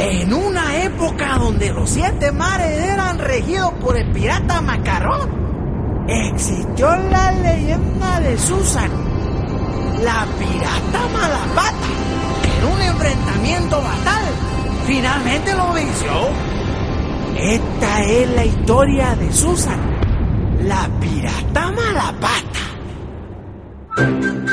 En una época donde los 7 mares eran regidos por el pirata Macarrón, existió la leyenda de Susan, la pirata Malapata, que en un enfrentamiento fatal finalmente lo venció. Esta es la historia de Susan, la pirata Malapata.